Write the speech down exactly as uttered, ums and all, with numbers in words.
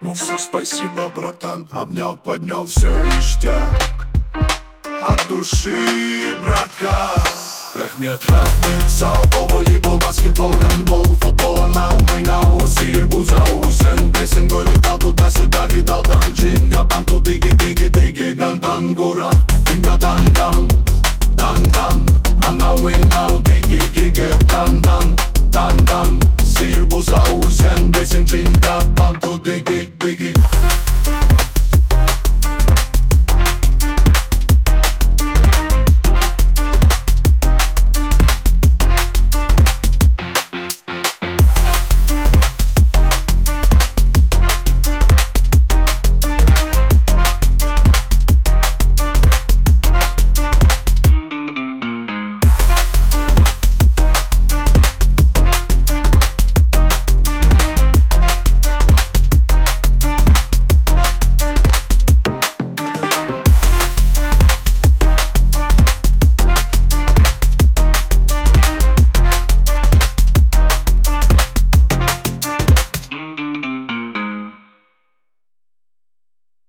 Ну все, спасибо, братан. Обнял, поднял, все ништяк. От души, братка. Рахмет, рахмет, сау, волейбол, баскетбол, гандбол, футбол, нау, май нау, сир, бузау, сен, бесен, гойдал, туда-сюда, видал, там, джинга, бам, ту, диги, диги, диги, дан, дан, гура, динга, дан, дан.